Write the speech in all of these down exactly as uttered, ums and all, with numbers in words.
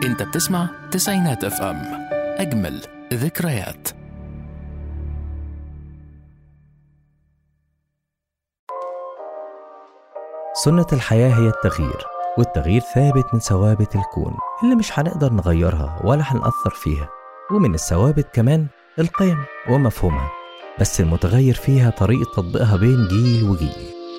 انت بتسمع تسعينات اف ام، اجمل ذكريات. سنة الحياة هي التغيير، والتغيير ثابت من ثوابت الكون اللي مش هنقدر نغيرها ولا هنأثر فيها. ومن الثوابت كمان القيم ومفهومها، بس المتغير فيها طريقة تطبيقها بين جيل وجيل.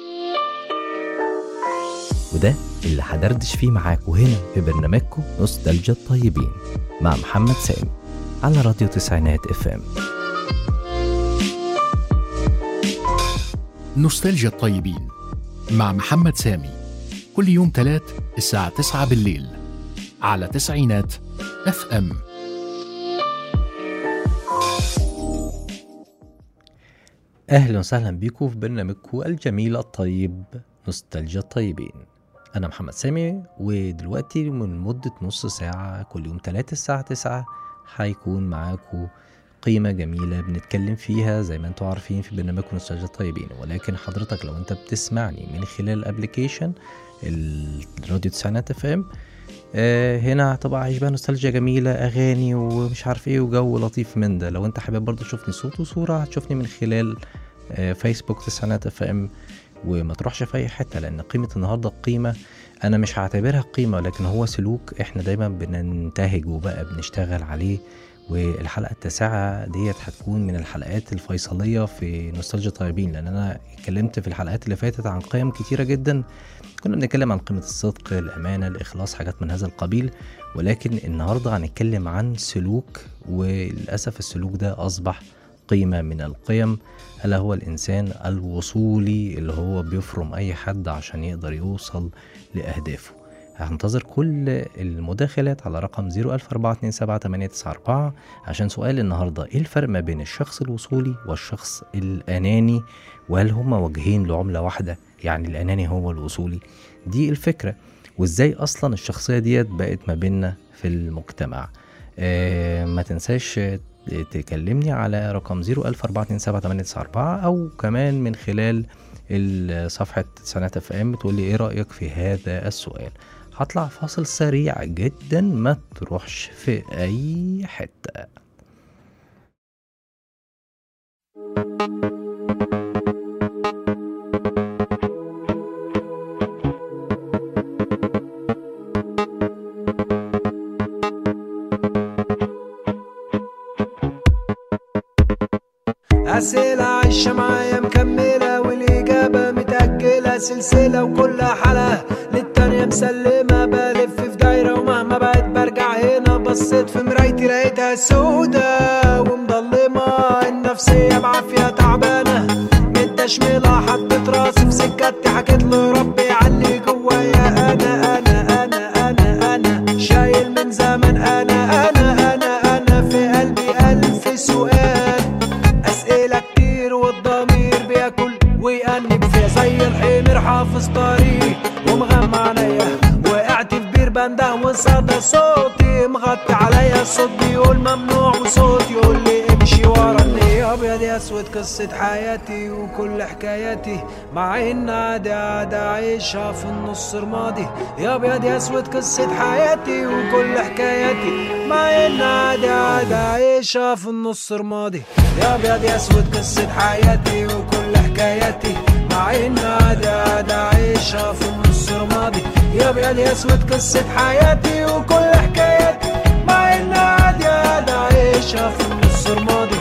وده اللي هدردش فيه معاكم هنا في برنامجكم نوستالجيا الطيبين مع محمد سامي على راديو تسعينات اف ام. نوستالجيا الطيبين مع محمد سامي كل يوم تلات الساعة تسعة بالليل على تسعينات اف ام. اهلا وسهلا بيكم في برنامجكم الجميل الطيب نوستالجيا الطيبين. انا محمد سامي، ودلوقتي من مدة نص ساعة كل يوم تلات الساعة تسعة هيكون معاكم قيمة جميلة بنتكلم فيها زي ما انتوا عارفين في برنامجكم نوستالجيا الطيبين. ولكن حضرتك لو انت بتسمعني من خلال الابليكيشن الراديو تسعينات اف ام، آه هنا هتبقى عايش بقى نوستالجيا جميلة، اغاني ومش عارف ايه وجو لطيف من ده. لو انت حابب برضو تشوفني صوت وصورة هتشوفني من خلال آه فيسبوك تسعينات اف ام. وما تروحش في اي حتة، لان قيمة النهاردة قيمة انا مش هعتبرها قيمة، لكن هو سلوك احنا دايما بننتهج وبقى بنشتغل عليه. والحلقة التاسعة ديت هتكون من الحلقات الفيصلية في نوستالجيا طيبين، لأن أنا اتكلمت في الحلقات اللي فاتت عن قيم كتيرة جدا. كنا بنتكلم عن قيمة الصدق، الأمانة، الإخلاص، حاجات من هذا القبيل. ولكن النهاردة هنتكلم عن سلوك، وللأسف السلوك ده أصبح قيمة من القيم، ألا هو الإنسان الوصولي اللي هو بيفرم أي حد عشان يقدر يوصل لأهدافه. هنتظر كل المداخلات على رقم صفر ألف أربعة اتنين سبعة تمانية تسعة أربعة عشان سؤال النهاردة: ايه الفرق ما بين الشخص الوصولي والشخص الأناني؟ وهل هما وجهين لعملة واحدة؟ يعني الأناني هو الوصولي؟ دي الفكرة. وازاي أصلا الشخصية ديت بقت ما بيننا في المجتمع؟ آه ما تنساش تكلمني على رقم صفر ألف أربعة اتنين سبعة تمانية تسعة أربعة، أو كمان من خلال صفحة تسعينات اف ام تقولي ايه رأيك في هذا السؤال. هطلع فاصل سريع جدا، ما تروحش في اي حتة. أسئلة عايشة معايا مكملة، والإجابة متأجلة سلسلة، وكل حلقة للتانية مسلمة. بلف في دايرة ومهما بعد برجع هنا. بصيت في مرايتي لقيتها سودة ومضلمة، النفسية بعافية تعبانة متشملة. حطيت راسي في سكتي حكيت لربي علي جوايا. أنا أنا أنا أنا أنا شايل من زمن. أنا أنا أنا أنا في قلبي ألف سؤال، أسئلة كتير والضمير بياكل ويأنب فيها. زي الحمير حافظ طريق ومغمى عليا، وقعت في بير بنده وصدى صوتي مغطي عليا. الصوت بيقول ممنوع وصوت يقول لي امشي وراني. أبيض يا أسود قصة حياتي وكل حكاياتي، مع إن عادي عادي عايشها في النص رمادي. يا أبيض يا أسود قصة حياتي وكل حكاياتي، مع إن عادي عادي عايشها في النص رمادي. يا أبيض يا أسود قصة حياتي وكل حكاياتي، مع إن عادي عادي عايشها في النص رمادي. يا أبيض يا أسود قصة حياتي وكل حكاياتي، مع إن عادي عادي عايشها في النص رمادي.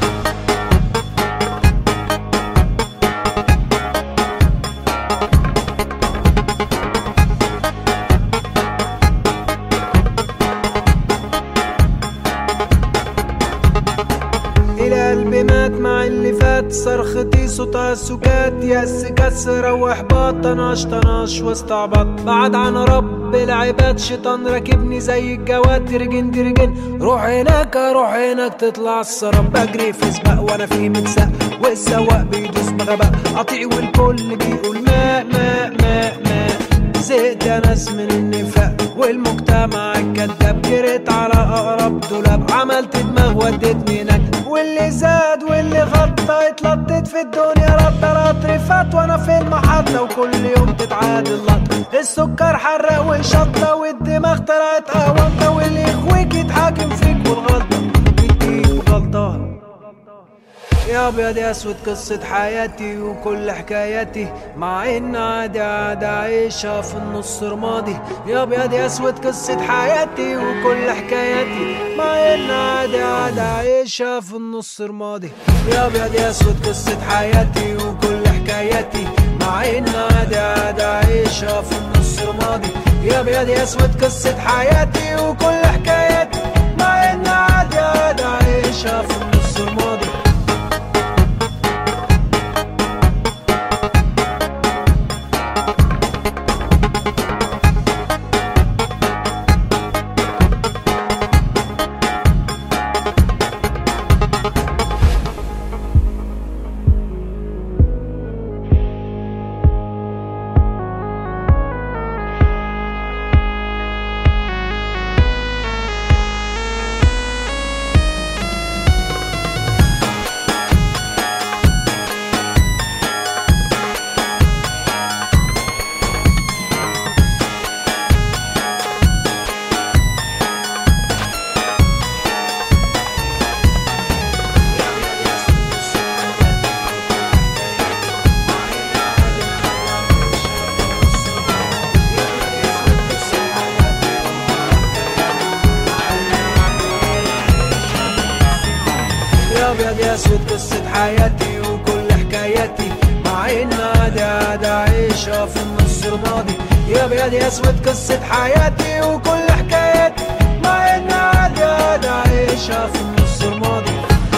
قلبي مات مع اللي فات، صرختي صوتها سكات. يأس كسر واحباط، طناش طناش واستعبط. بعد عن رب العباد شيطان راكبني زي الجواد. ترجن ترجن روح هناك روح هناك تطلع السراب. بجري في سباق وانا في متساق، والسواق بيدوس بغباء. قطيع والكل بيقول ماء ماء ماء ماء. زهقت يا ناس من النفاق والمجتمع الكذاب. جريت على اقرب دولاب، عملت دماغ ودتني هناك. واللي زاد واللي غطى اتلطت في الدنيا. رد رد فات وانا في المحطة، وكل يوم تتعادل لط. السكر حرق وشطة والدماغ طلعت قوانطة واللي يخويك يتحاكم فيك والغلطة يديك غلطة. يا ابيض يا اسود قصة حياتي وكل حكاياتي مع ان عادي عادي عايشها في النص رمادي. يا ابيض يا اسود قصة حياتي وكل حكاياتي مع ان عادي عادي عايشها في النص رمادي. يا ابيض يا اسود قصة حياتي وكل حكاياتي مع ان عادي عادي عايشها في النص رمادي. يا ابيض يا اسود قصة حياتي وكل حكاياتي مع ان عادي عادي عايشها في النص رمادي. ابيض يا اسود قصة حياتي وكل حكاياتي مع ان عادي عادي عايشها في النص رمادي. يا ابيض يا اسود قصة حياتي وكل حكاياتي مع ان عادي عادي عايشها في النص رمادي.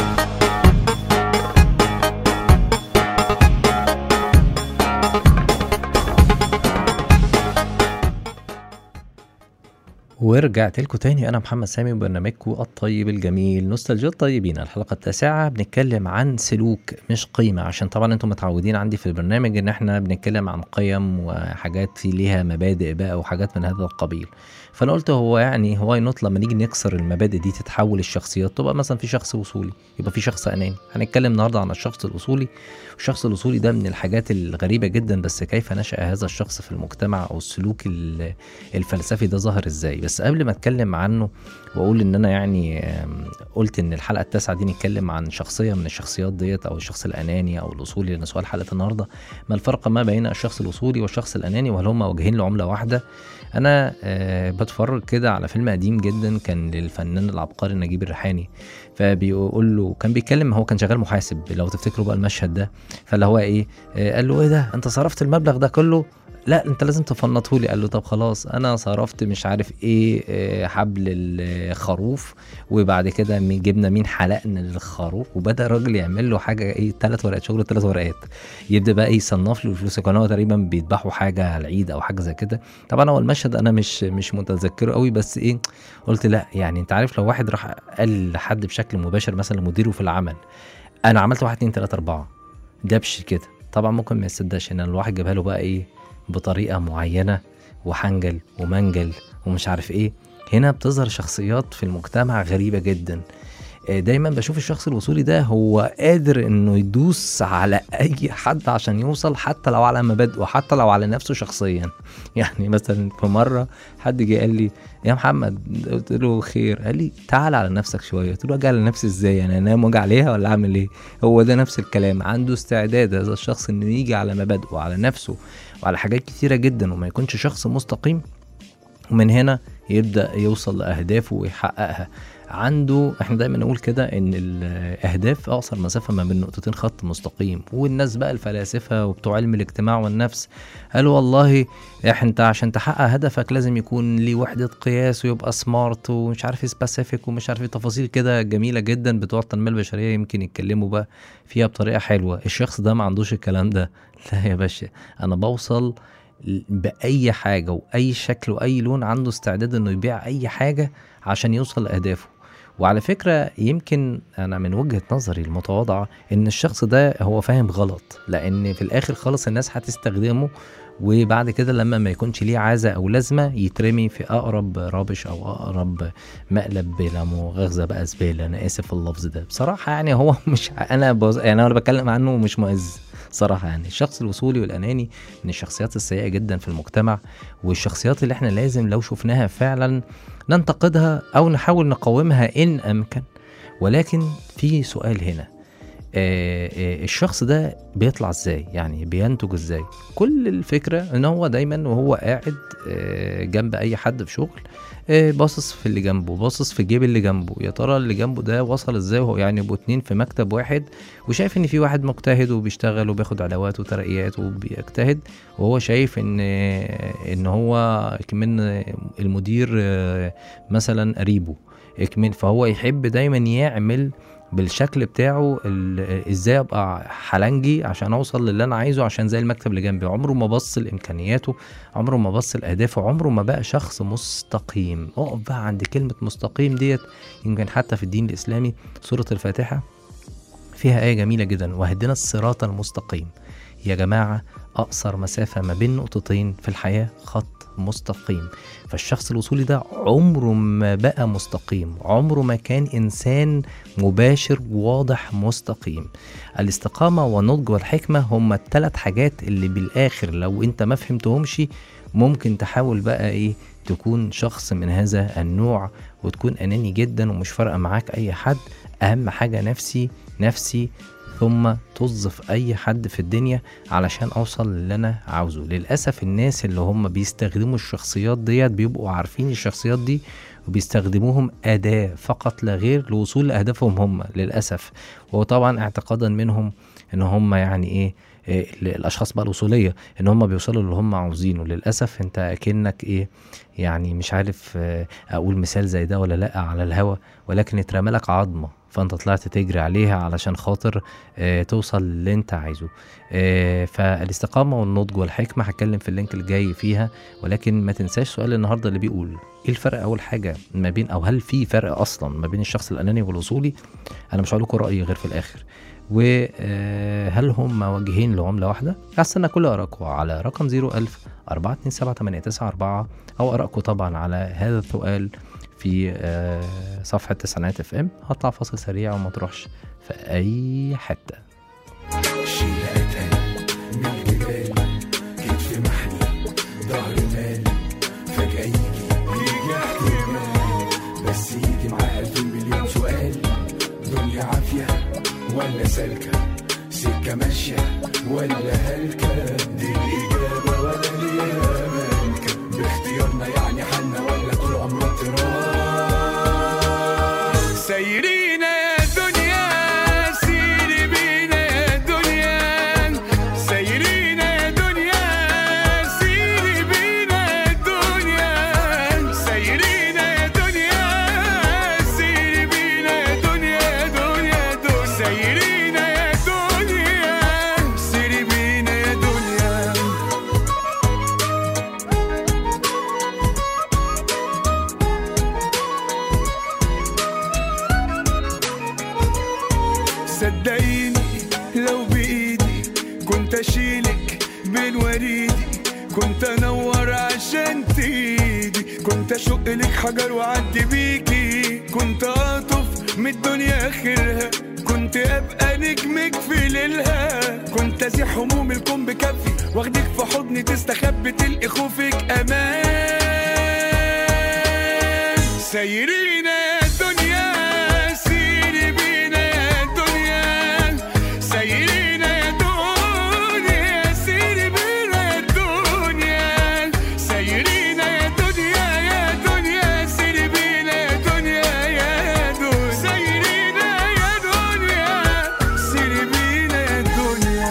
ورجعت لكم تاني. انا محمد سامي وبرنامجكم الطيب الجميل نوستالجيا الطيبين. الحلقه التاسعه بنتكلم عن سلوك مش قيمه، عشان طبعا انتم متعودين عندي في البرنامج ان احنا بنتكلم عن قيم وحاجات في ليها مبادئ بقى وحاجات من هذا القبيل. فانا قلت هو يعني هو ينط لما نيجي نكسر المبادئ دي تتحول الشخصيات، تبقى مثلا في شخص وصولي يبقى في شخص اناني. هنتكلم النهارده عن الشخص الاصولي. الشخص الاصولي ده من الحاجات الغريبه جدا، بس كيف نشأ هذا الشخص في المجتمع او السلوك الفلسفي ده ظهر ازاي. بس قبل ما اتكلم عنه واقول ان انا يعني قلت ان الحلقه التاسعه دي نتكلم عن شخصيه من الشخصيات ديت او الشخص الاناني او الاصولي، لان سؤال حلقه النهارده ما الفرق ما بين الشخص الاصولي والشخص الاناني وهل هما وجهين لعمله واحده. انا أه بتفرج كده على فيلم قديم جدا كان للفنان العبقري نجيب الريحاني، فبيقول له كان بيتكلم، هو كان شغال محاسب لو تفتكروا بقى المشهد ده، فاللي هو ايه أه قال له ايه ده انت صرفت المبلغ ده كله؟ لا انت لازم تفنطه لي. قال له طب خلاص انا صرفت مش عارف ايه حبل الخروف، وبعد كده جبنا مين حلقنا للخروف، وبدا الراجل يعمل له حاجه ايه ثلاث ورقات شغل ثلاث ورقات، يبدا بقى يصنف له الفلوس. كان هو تقريبا بيذبحوا حاجه على العيد او حاجه زي كده. طبعا هو المشهد انا مش مش متذكره قوي، بس ايه قلت لا يعني انت عارف لو واحد راح قال لحد بشكل مباشر مثلا مديره في العمل انا عملت واحد اتنين تلاته اربعه دبش كده، طبعا ممكن ما يصدقش ان الواحد جابها له بقى ايه بطريقة معينة وحنجل ومنجل ومش عارف ايه. هنا بتظهر شخصيات في المجتمع غريبة جدا. دايما بشوف الشخص الوصولي ده هو قادر انه يدوس على اي حد عشان يوصل، حتى لو على مبادئه وحتى لو على نفسه شخصيا. يعني مثلا في مرة حد جه قال لي يا محمد، قلت له خير، قال لي تعال على نفسك شوية. قلت له اجي على نفسي ازاي؟ يعني انام واجي عليها ولا اعمل ايه؟ هو ده نفس الكلام، عنده استعداد هذا الشخص انه يجي على مبادئه وعلى نفسه وعلى حاجات كثيرة جدا وما يكونش شخص مستقيم، ومن هنا يبدأ يوصل لأهدافه ويحققها. عنده، احنا دايما نقول كده ان الاهداف اقصر مسافة ما بين نقطتين خط مستقيم. والناس بقى الفلاسفة وبتوع علم الاجتماع والنفس قالوا والله انت عشان تحقق هدفك لازم يكون ليه وحدة قياس ويبقى سمارت ومش عارف سبيسيفيك ومش عارف تفاصيل كده جميلة جدا. بتوع التنمية البشرية يمكن يتكلموا بقى فيها بطريقة حلوة. الشخص ده ما عندوش الكلام ده. لا يا باشا، انا بوصل بأي حاجة وأي شكل وأي لون. عنده استعداد انه يبيع أي حاجة عشان يوصل لأهدافه. وعلى فكرة يمكن أنا من وجهة نظري المتواضعة إن الشخص ده هو فاهم غلط، لأن في الآخر خالص الناس هتستخدمه وبعد كده لما ما يكونش ليه عازة أو لازمة يترمي في أقرب رابش أو أقرب مقلب بلا مؤاخذة بقى زبالة. أنا آسف اللفظ ده بصراحة، يعني هو مش أنا بز... يعني أنا بتكلم عنه مش مؤذ صراحة. يعني الشخص الوصولي والأناني من الشخصيات السيئة جدا في المجتمع، والشخصيات اللي احنا لازم لو شفناها فعلا ننتقدها أو نحاول نقاومها إن أمكن. ولكن في سؤال هنا، آه آه الشخص ده بيطلع ازاي؟ يعني بينتج ازاي؟ كل الفكرة ان هو دايما وهو قاعد آه جنب اي حد في شغل آه باصص في اللي جنبه، باصص في جيب اللي جنبه، يا ترى اللي جنبه ده وصل ازاي؟ وهو يعني يبقوا اتنين في مكتب واحد وشايف ان في واحد مجتهد وبيشتغل وبياخد علاوات وترقيات وبيجتهد، وهو شايف ان آه ان هو كمان المدير آه مثلا قريبه كمان، فهو يحب دايما يعمل بالشكل بتاعه ازاي ابقى حلنجي عشان اوصل للي انا عايزه، عشان زي المكتب اللي جنبي. عمره ما بص لامكانياته، عمره ما بص لاهدافه، عمره ما بقى شخص مستقيم. اقف بقى عند كلمة مستقيم ديت. يمكن حتى في الدين الاسلامي سورة الفاتحة فيها آية جميلة جدا، واهدنا الصراط المستقيم. يا جماعة اقصر مسافة ما بين نقطتين في الحياة خط مستقيم. فالشخص الوصولي ده عمره ما بقى مستقيم، عمره ما كان إنسان مباشر واضح مستقيم. الاستقامة والنضج والحكمة هم الثلاث حاجات اللي بالآخر لو انت ما فهمتهمش ممكن تحاول بقى ايه تكون شخص من هذا النوع وتكون أناني جدا ومش فارقة معاك أي حد. أهم حاجة نفسي نفسي ثم توظف اي حد في الدنيا علشان اوصل للي انا عاوزه. للأسف الناس اللي هم بيستخدموا الشخصيات ديت بيبقوا عارفين الشخصيات دي وبيستخدموهم أداة فقط لا غير لوصول لأهدافهم هم للأسف. وطبعا اعتقادا منهم ان هم يعني ايه الاشخاص بقى الوصولية ان هم بيوصلوا اللي هم عاوزينه. للأسف انت اكنك ايه يعني مش عارف اقول مثال زي ده ولا لا على الهوا، ولكن اترمى لك عظمة فانت طلعت تجري عليها علشان خاطر اه توصل اللي انت عايزه. اه فالاستقامة والنضج والحكمة هتكلم في اللينك الجاي فيها. ولكن ما تنساش سؤال النهاردة اللي بيقول ايه الفرق اول حاجة ما بين او هل في فرق اصلا ما بين الشخص الاناني والوصولي؟ انا مش هقول لكم رأيي غير في الاخر. وهل هم وجهين لعملة واحدة؟ هستنى كل آرائكم على رقم زيرو ألف أربعة اتنين سبعة تمانية تسعة أربعة أو آرائكم طبعا على هذا السؤال في صفحة تسعينات اف ام. هطلع فاصل سريع وما تروحش في أي حتة. شيلاتها من الجبال كتف محني ظهر مال فجأة يجي يجي احتمال بس يجي معاه ألف مليون سؤال. دنيا عافية ولا سالكة؟ سكة ماشية ولا هلكة؟ دي الإجابة ولا ليها مالكة؟ باختيارنا يعني حالنا ولا طول عمرنا اضطراب؟ سايرين يا دنيا سيري بينا يا دنيا، سايرين يا دنيا سيري بينا يا دنيا، سايرين يا دنيا سيري بينا يا دنيا يا دنيا دنيا، سايرين يا دنيا سيري بينا يا دنيا. صدقيني لو بإيدي كنت أشيلك بين وريدي، كنت أنور عشان تيدي، كنت أشقلك حجر وعدي بيكي، كنت أطف من الدنيا آخرها، كنت أبقى نجمك في ليلها، كنت أزيح هموم الكون بكفي واخدك في حضني تستخبي تلقي خوفك أمان. سايرين يا دنيا سيري بينا يا دنيا، سايرين يا دنيا سيري بينا يا دنيا، سايرين يا دنيا يا دنيا سيري بينا يا دنيا يا دنيا، سايرين يا دنيا سيري بينا يا دنيا.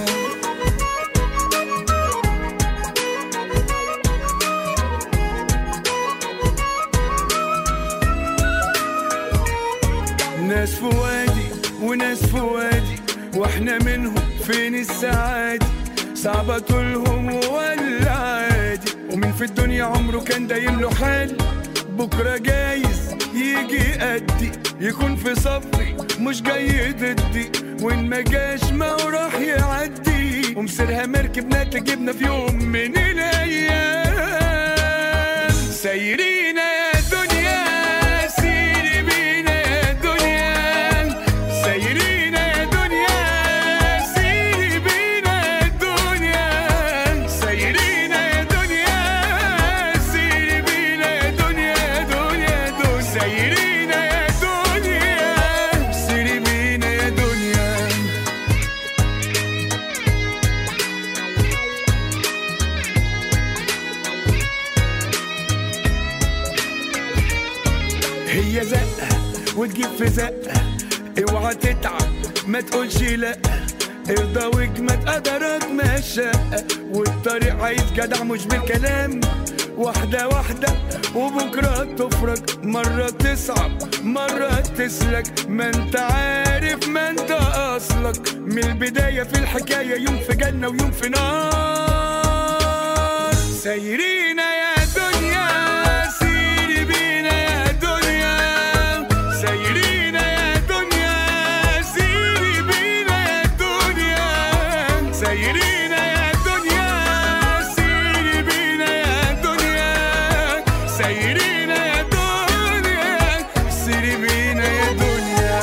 ناس في وادي وناس في وادي واحنا منهم فين السعادة؟ صعبة طولهم ولا عادي؟ ومين في الدنيا عمره كان دايم له حال؟ بكرة جايز يجي قدي يكون في صفي مش جاي ضدي، وإن ما جاش ما هو راح يعدي. ومسيرها مركبنا تجيبنا في يوم من الايام. سايرين يا دنيا سيري بينا يا دنيا، سايرين يا دنيا سيري بينا يا دنيا، سايرين يا دنيا سيري بينا يا دنيا يا دنيا يا دنيا، سايرين يا دنيا سيري بينا يا دنيا. هي زقة وتجيب في زقة، اوعى تتعب ما تقولش لا، ارضى واجمد قدرك ما شقة، والطريق عايز جدع مش بالكلام، واحدة واحدة وبكرة تفرج، مرة تصعب مرة تسلك، ما انت عارف ما انت اصلك، من البداية في الحكاية يوم في جنة ويوم في نار. سايرين يا دنيا سيري بينا يا دنيا، سايرين يا دنيا سيري بينا يا دنيا، سايرين يا دنيا سيري بينا يا دنيا، سايرين يا دنيا سيري بينا يا دنيا.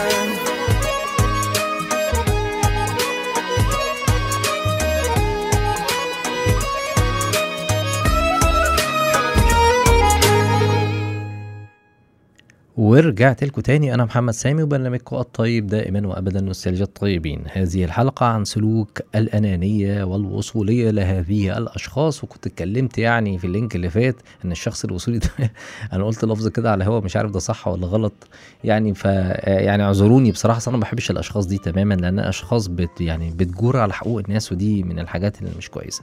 ورجعت لكم تاني. أنا محمد سامي وبرنامجكم الطيب دائما وأبدا نوستالجيا الطيبين. هذه الحلقة عن سلوك الأنانية والوصولية لهذه الأشخاص، وكنت اتكلمت يعني في اللينك اللي فات إن الشخص الوصولي ده أنا قلت لفظ كده على هوا مش عارف ده صح ولا غلط يعني، ف يعني اعذروني بصراحة، أنا ما بحبش الأشخاص دي تماما، لأن أشخاص بت يعني بتجور على حقوق الناس، ودي من الحاجات اللي مش كويسة.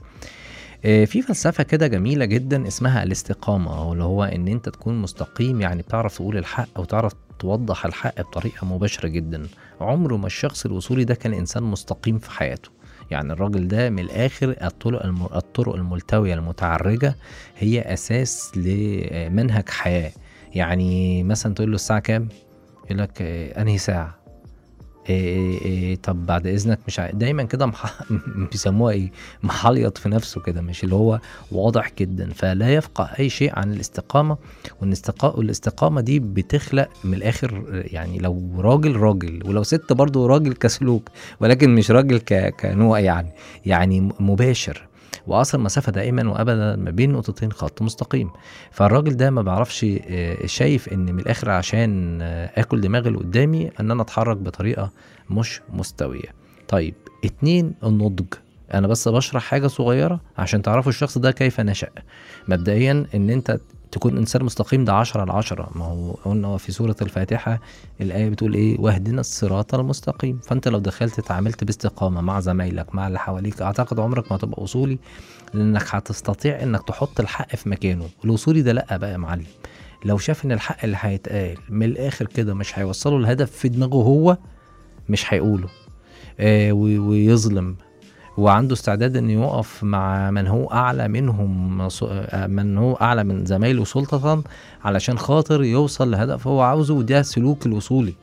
في فلسفة كده جميلة جدا اسمها الاستقامة، أو اللي هو ان انت تكون مستقيم، يعني بتعرف تقول الحق او تعرف توضح الحق بطريقة مباشرة جدا. عمره ما الشخص الوصولي ده كان انسان مستقيم في حياته، يعني الراجل ده من الاخر الطرق الم... الطرق الملتوية المتعرجة هي اساس لمنهج حياة. يعني مثلا تقول له الساعة كام، يقول لك انهي ساعة، إيه إيه طب بعد اذنك، مش ع... دايما كده مح... بيسموها ايه، محليط في نفسه كده، مش اللي هو واضح جدا، فلا يفقه اي شيء عن الاستقامه. والاستقامه والاستقامه دي بتخلق من الاخر، يعني لو راجل راجل، ولو ست برضو راجل كسلوك، ولكن مش راجل ك... كنوع يعني يعني مباشر، واصل مسافه دائما وابدا ما بين نقطتين خط مستقيم. فالراجل ده ما بعرفش شايف ان من الاخر عشان اكل دماغي اللي قدامي ان انا اتحرك بطريقه مش مستويه. طيب اتنين، النضج. انا بس بشرح حاجه صغيره عشان تعرفوا الشخص ده كيف نشأ. مبدئيا ان انت تكون انسان مستقيم ده عشرة على عشرة، ما هو قلنا في سورة الفاتحة الآية بتقول ايه، واهدنا الصراط المستقيم. فانت لو دخلت اتعاملت باستقامة مع زمايلك مع اللي حواليك، اعتقد عمرك ما تبقى وصولي، لانك هتستطيع انك تحط الحق في مكانه. الوصولي ده لا بقى يا معلم، لو شاف ان الحق اللي هيتقال من الاخر كده مش هيوصله الهدف في دماغه هو، مش هيقوله آه ويظلم، وعنده استعداد ان يوقف مع من هو اعلى منهم، من هو اعلى من زمايله سلطة علشان خاطر يوصل لهدف هو عاوزه. وده سلوك الوصولي.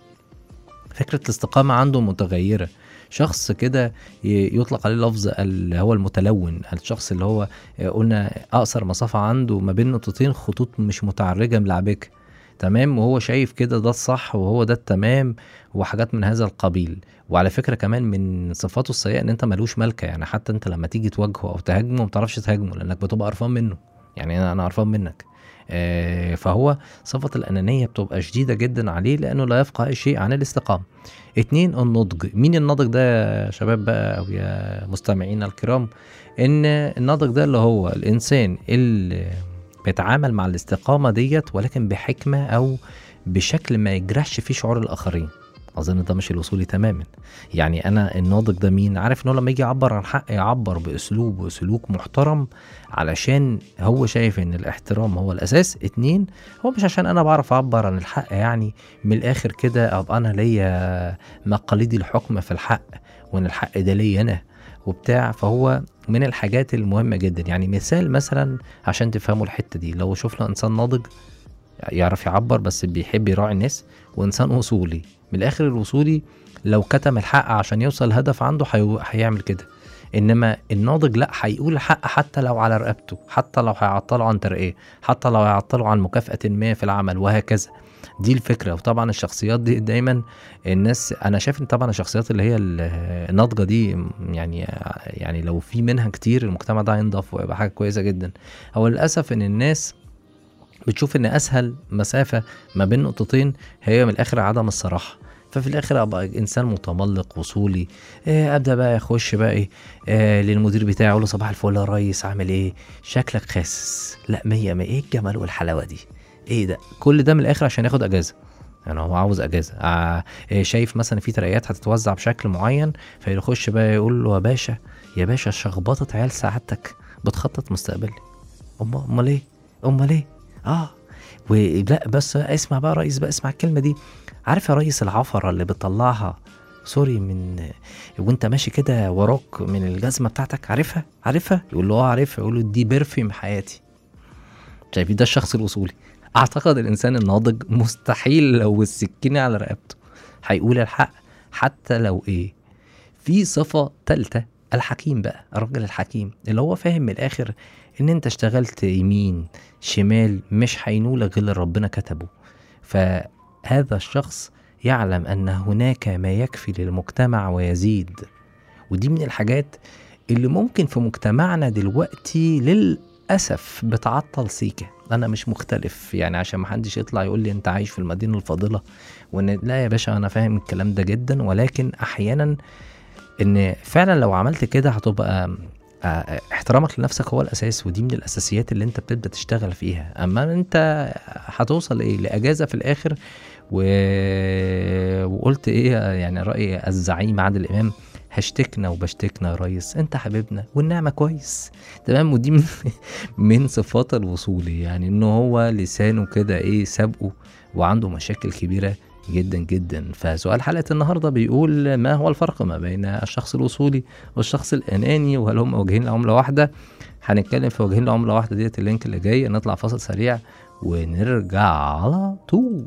فكرة الاستقامة عنده متغيرة. شخص كده يطلق عليه لفظ اللي هو المتلون، الشخص اللي هو قلنا اقصر مسافة عنده ما بين نقطتين خطوط مش متعرجة ملعبكة، تمام، وهو شايف كده ده الصح وهو ده التمام وحاجات من هذا القبيل. وعلى فكرة كمان من صفاته السيئة ان انت ملوش ملكة، يعني حتى انت لما تيجي تواجهه او تهاجمه متعرفش تهاجمه لانك بتبقى قرفان منه، يعني انا قرفان منك. آه فهو صفة الانانية بتبقى شديدة جدا عليه لانه لا يفقه اي شيء عن الاستقامة. اتنين، النضج. مين النضج ده يا شباب بقى او يا مستمعين الكرام؟ ان النضج ده اللي هو الانسان اللي بيتعامل مع الاستقامة ديت ولكن بحكمة او بشكل ما يجرحش فيه شعور الاخرين. اظن ده مش الوصولي تماما. يعني انا الناضج ده مين؟ عارف انه لما يجي يعبر عن حق يعبر باسلوب وسلوك محترم، علشان هو شايف ان الاحترام هو الاساس. اتنين، هو مش عشان انا بعرف اعبر عن الحق يعني من الاخر كده ابقى انا ليا مقاليد الحكم في الحق وان الحق ده ليا انا وبتاع. فهو من الحاجات المهمة جدا. يعني مثال مثلا عشان تفهموا الحتة دي، لو شفنا انسان ناضج يعرف يعبر بس بيحب يراعي الناس، وانسان وصولي. من الاخر الوصولي لو كتم الحق عشان يوصل الهدف عنده هيعمل كده. انما الناضج لا، هيقول الحق حتى لو على رقبته، حتى لو هيعطله عن ترقية، حتى لو هيعطله عن مكافأة ما في العمل، وهكذا. دي الفكرة. وطبعا الشخصيات دي دايما الناس، انا شايف ان طبعا الشخصيات اللي هي الناضجة دي يعني يعني لو في منها كتير المجتمع ده هينضف ويبقى حاجة كويسة جدا. هو للأسف ان الناس بتشوف ان اسهل مسافة ما بين نقطتين هي من الاخر عدم الصراحة، ففي الاخر ابقى انسان متملق وصولي، إيه ابدا بقى اخش بقى ايه, إيه للمدير بتاعي اقول له صباح الفل يا ريس عامل ايه، شكلك خاسس، لا مية مية، ايه الجمال والحلاوه دي، ايه ده، كل ده من الاخر عشان ياخد اجازه. يعني هو عاوز اجازه، آه إيه شايف مثلا في ترقيات هتتوزع بشكل معين، فيخش بقى يقول له يا باشا يا باشا شخبطه عيال سعادتك بتخطط مستقبلي. امال ايه امال ايه اه ولا بس اسمع بقى رئيس بقى، اسمع الكلمه دي، عارف يا ريس العفره اللي بتطلعها سوري من وانت ماشي كده وراك من الجزمه بتاعتك، عارفها عارفها يقول له اه عارفها، يقول له دي برفيوم حياتي. شايفين ده الشخص الوصولي. اعتقد الانسان الناضج مستحيل لو السكينه على رقبته هيقول الحق حتى لو ايه. في صفه ثالثه، الحكيم بقى، الراجل الحكيم اللي هو فاهم من الاخر ان انت اشتغلت يمين شمال مش هينولك غير اللي ربنا كتبه. فهذا الشخص يعلم ان هناك ما يكفي للمجتمع ويزيد. ودي من الحاجات اللي ممكن في مجتمعنا دلوقتي للأسف بتعطل سيكا. انا مش مختلف يعني عشان محدش يطلع يقول لي انت عايش في المدينة الفاضلة، وان لا يا باشا انا فاهم الكلام ده جدا، ولكن احيانا ان فعلا لو عملت كده هتبقى احترامك لنفسك هو الاساس، ودي من الاساسيات اللي انت بتبدأ تشتغل فيها. اما انت هتوصل ايه لاجازة في الاخر و... وقلت ايه يعني رأي الزعيم عادل امام، هشتكنا وبشتكنا يا ريس، انت حبيبنا والنعمة كويس تمام. ودي من, من صفات الوصولي، يعني انه هو لسانه كده ايه سابقه وعنده مشاكل كبيرة جدا جدا. فسؤال حلقة النهاردة بيقول ما هو الفرق ما بين الشخص الوصولي والشخص الأناني، وهل هم واجهين لعملة واحدة؟ هنتكلم في واجهين لعملة واحدة ديت اللينك اللي جاي. نطلع فاصل سريع ونرجع على طول.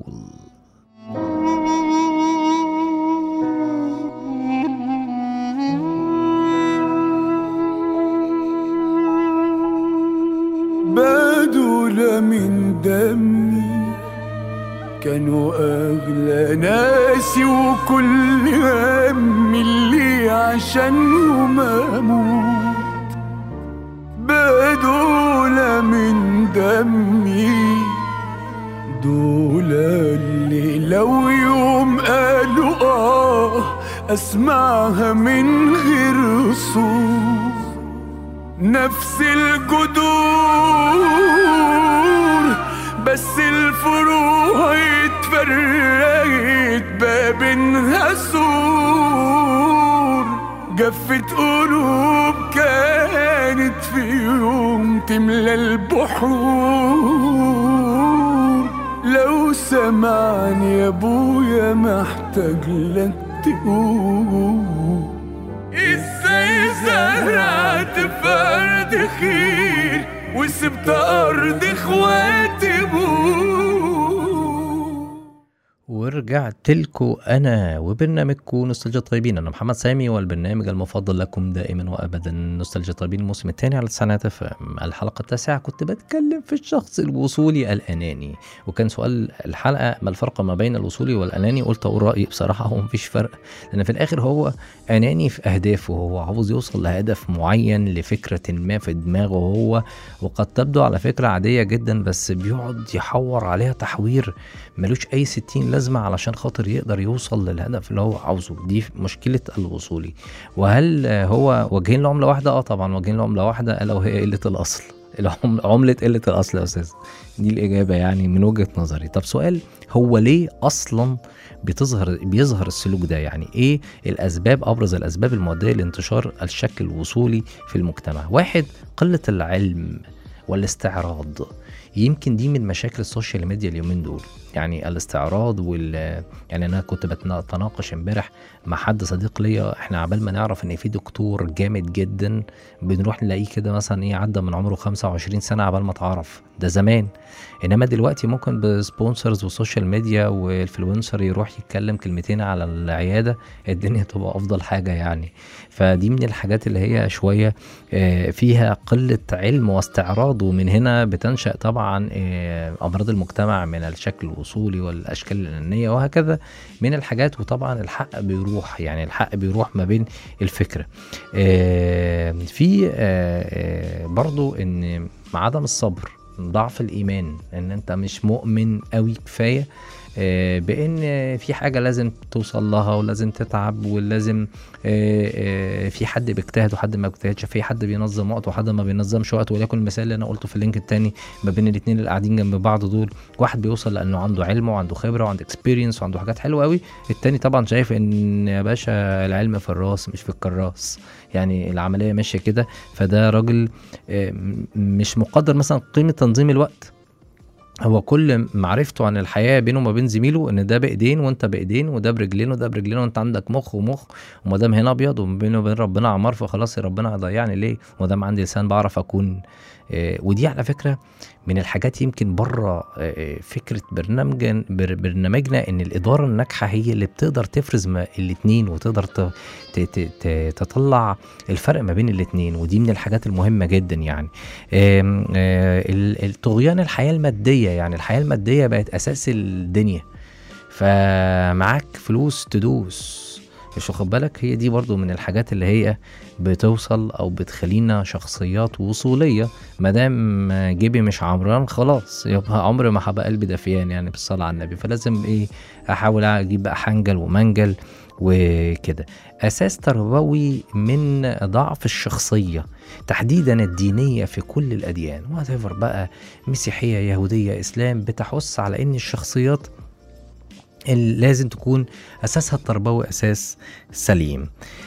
بدول من دمي كانوا أغلى ناسي، وكل همي اللي عشانهم أموت. بدول من دمي دول اللي لو يوم قالوا آه أسمعها من غير صوت. نفس الجذور بس الفروع اتفرقت بابنها سور. جفت قلوب كانت في يوم تملى البحور. لو سمعني يا ابويا محتاج لك تقول ازاي زرعت في ارض خير وسبت ارض اخواتي بور. ورجعت لكم انا وبرنامجكم نوستالجيا طيبين. انا محمد سامي، والبرنامج المفضل لكم دائما وابدا نوستالجيا طيبين، الموسم الثاني على تسعينات اف ام. الحلقه التاسعه كنت بتكلم في الشخص الوصولي الاناني، وكان سؤال الحلقه ما الفرق ما بين الوصولي والاناني. قلت اقول رايي بصراحه هو مفيش فرق، لان في الاخر هو اناني في اهدافه، هو عاوز يوصل لهدف معين لفكره ما في دماغه هو، وقد تبدو على فكره عاديه جدا بس بيقعد يحور عليها تحوير ملوش اي ستين لازمه علشان خاطر يقدر يوصل للهدف اللي هو عاوزه. دي مشكله الوصولي. وهل هو واجهين لعمله واحده؟ اه طبعا واجهين لعمله واحده، الا وهي قله الاصل. عمله قله الاصل يا استاذ، دي الاجابه يعني من وجهه نظري. طب سؤال، هو ليه اصلا بتظهر بيظهر السلوك ده؟ يعني ايه الاسباب، ابرز الاسباب المؤديه لانتشار الشكل الوصولي في المجتمع؟ واحد، قله العلم والاستعراض. يمكن دي من مشاكل السوشيال ميديا اليومين دول، يعني الاستعراض وال يعني انا كنت بتناقش امبارح مع حد صديق ليا، احنا عبال ما نعرف ان في دكتور جامد جدا بنروح نلاقيه كده مثلا ايه عدى من عمره خمسة وعشرين سنه عبال ما تعرف، ده زمان. انما دلوقتي ممكن بسبونسرز والسوشيال ميديا والانفلونسر يروح يتكلم كلمتين على العياده الدنيا تبقى افضل حاجه يعني. فدي من الحاجات اللي هي شويه فيها قله علم واستعراض، ومن هنا بتنشأ طبعا امراض المجتمع من الشكل الوصولي والاشكال الانانيه وهكذا من الحاجات. وطبعا الحق بيروح، يعني الحق بيروح ما بين الفكره. في برضو ان مع عدم الصبر، ضعف الايمان، ان انت مش مؤمن قوي كفايه بان في حاجه لازم توصل لها ولازم تتعب ولازم في حد بيجتهد وحد ما بيجتهدش، في حد بينظم وقت وحد ما بينظمش وقت. وليكن المثال اللي انا قلته في اللينك الثاني ما بين الاثنين اللي قاعدين جنب بعض دول، واحد بيوصل لانه عنده علم وعنده خبره وعنده اكسبيرينس وعنده حاجات حلوه قوي، الثاني طبعا شايف ان يا باشا العلم في الراس مش في الكراس، يعني العمليه ماشيه كده. فده راجل مش مقدر مثلا قيمه تنظيم الوقت. هو كل معرفته عن الحياة بينه وما بين زميله ان ده بايدين وانت بايدين، وده برجلين وده برجلين، وانت عندك مخ ومخ، وما دام هنا ابيض وما بينه وبين ربنا عمار فخلاص ربنا هيضيعني ليه؟ وما دام عندي لسان بعرف اكون. آه ودي على فكرة من الحاجات يمكن بره آه فكرة برنامج برنامجنا ان الادارة الناجحة هي اللي بتقدر تفرز ما الاتنين وتقدر تطلع الفرق ما بين الاتنين. ودي من الحاجات المهمة جدا يعني. آه آه الطغيان الحياة المادية، يعني الحياة المادية بقت اساس الدنيا، فمعاك فلوس تدوس مش واخد بالك. هي دي برضو من الحاجات اللي هي بتوصل او بتخلينا شخصيات وصولية. مادام جيبي مش عمران خلاص يبقى عمري ما هبقى قلبي دفيان يعني بالصلاة على النبي. فلازم ايه احاول اجيب بقى حنجل ومنجل وكده. اساس تربوي من ضعف الشخصية تحديدا الدينية في كل الاديان وهتفر بقى مسيحية يهودية اسلام، بتحث على ان الشخصيات لازم تكون اساسها التربوي اساس سليم.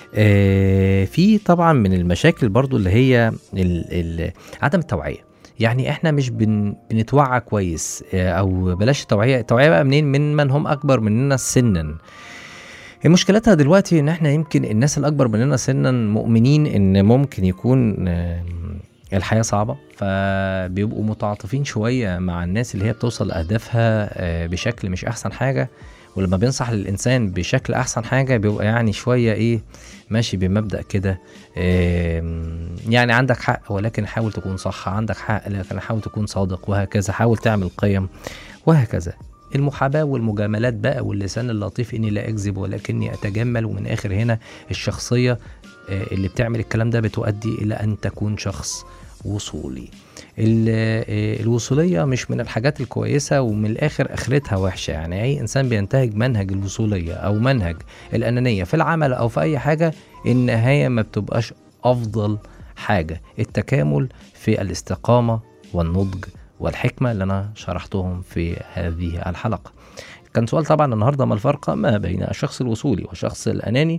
آه في طبعا من المشاكل برضو اللي هي ال ال عدم التوعية. يعني احنا مش بن بنتوعى كويس، آه او بلاش التوعية. التوعية بقى منين؟ من من هم اكبر مننا سنا. مشكلتها دلوقتي ان احنا يمكن الناس الاكبر مننا سنا مؤمنين ان ممكن يكون آه الحياة صعبة، فبيبقوا متعاطفين شوية مع الناس اللي هي بتوصل لأهدافها بشكل مش أحسن حاجة. ولما بينصح للإنسان بشكل أحسن حاجة بيبقى يعني شوية إيه ماشي بمبدأ كده، يعني عندك حق ولكن حاول تكون صح، عندك حق لكن حاول تكون صادق وهكذا، حاول تعمل قيم وهكذا. المحاباة والمجاملات بقى واللسان اللطيف إني لا أكذب ولكني أتجمل، ومن آخر هنا الشخصية اللي بتعمل الكلام ده بتؤدي إلى أن تكون شخص وصولي. الوصولية مش من الحاجات الكويسة، ومن الآخر آخرتها وحشة. يعني أي إنسان بينتهج منهج الوصولية أو منهج الأنانية في العمل أو في أي حاجة، النهاية ما بتبقاش أفضل حاجة. التكامل في الاستقامة والنضج والحكمة اللي أنا شرحتهم في هذه الحلقة. كان سؤال طبعا النهاردة: ما الفرق ما بين الشخص الوصولي والشخص الأناني؟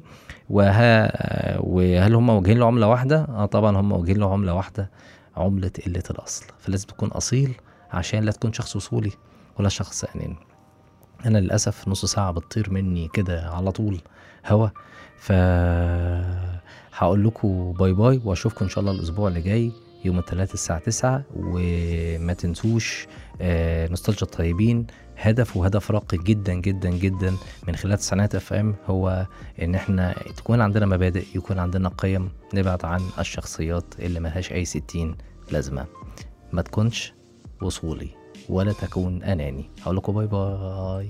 وها وهل هم واجهين له عملة واحدة؟ آه طبعا هم واجهين له عملة واحدة، عملة قلة الأصل. فلازم تكون أصيل عشان لا تكون شخص وصولي ولا شخص أناني. أنا للأسف نص ساعة بتطير مني كده على طول هوا، فهقول لكم باي باي وأشوفكم إن شاء الله الأسبوع اللي جاي يوم الثلاثاء الساعة تسعة. وما تنسوش آه نوستالجيا الطيبين هدف وهدف راقي جدا جدا جدا من خلال تسعينات اف ام هو ان احنا تكون عندنا مبادئ، يكون عندنا قيم، نبعد عن الشخصيات اللي ملهاش اي ستين لازمة. ما تكونش وصولي ولا تكون اناني. هقول لكم باي باي.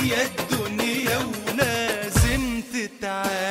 يا الدنيا ولازم تتعامل